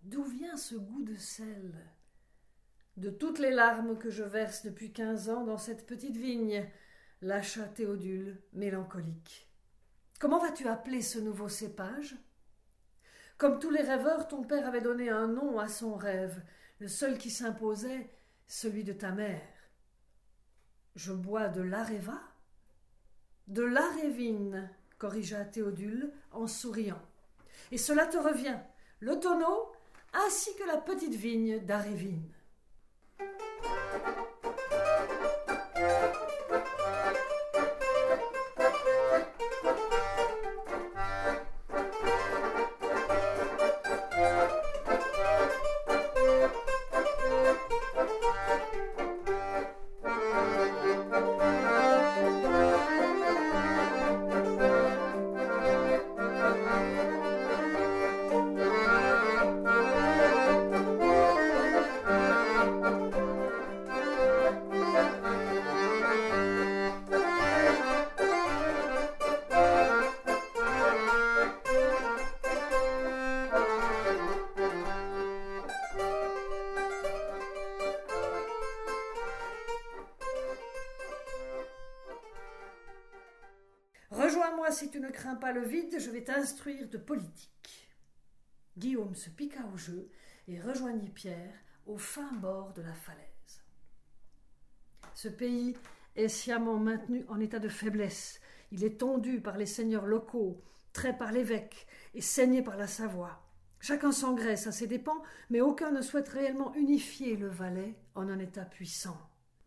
D'où vient ce goût de sel? De toutes les larmes que je verse depuis 15 ans dans cette petite vigne, lâcha Théodule, mélancolique. Comment vas-tu appeler ce nouveau cépage? Comme tous les rêveurs, ton père avait donné un nom à son rêve, le seul qui s'imposait, celui de ta mère. Je bois de l'Areva? De l'Arévine, corrigea Théodule en souriant. Et cela te revient, le tonneau ainsi que la petite vigne d'Arévine. Rejoins-moi si tu ne crains pas le vide, je vais t'instruire de politique. Guillaume se piqua au jeu et rejoignit Pierre au fin bord de la falaise. Ce pays est sciemment maintenu en état de faiblesse. Il est tondu par les seigneurs locaux, trait par l'évêque et saigné par la Savoie. Chacun s'engraisse à ses dépens, mais aucun ne souhaite réellement unifier le Valais en un état puissant.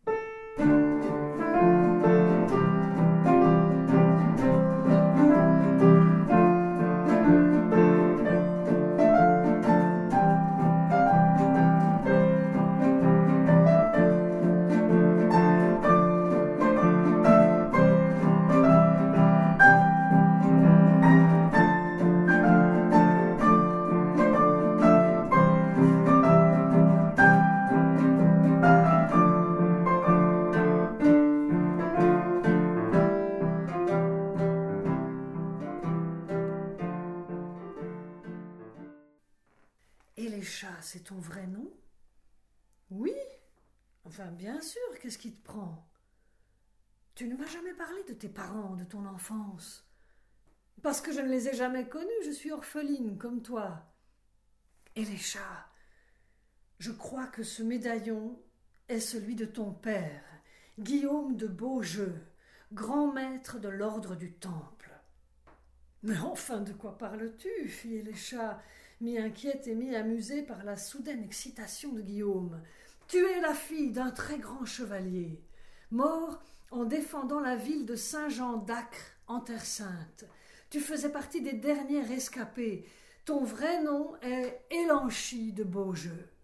Elécha, c'est ton vrai nom? Oui. Enfin, bien sûr, qu'est-ce qui te prend? Tu ne m'as jamais parlé de tes parents, de ton enfance. Parce que je ne les ai jamais connus, je suis orpheline, comme toi. Elécha, je crois que ce médaillon est celui de ton père, Guillaume de Beaujeu, grand maître de l'ordre du Temple. Mais enfin, de quoi parles-tu? Fit Elécha, mi-inquiète et mi-amusée par la soudaine excitation de Guillaume. Tu es la fille d'un très grand chevalier, mort en défendant la ville de Saint-Jean d'Acre en Terre Sainte. Tu faisais partie des derniers rescapés. Ton vrai nom est Élanchy de Beaujeu.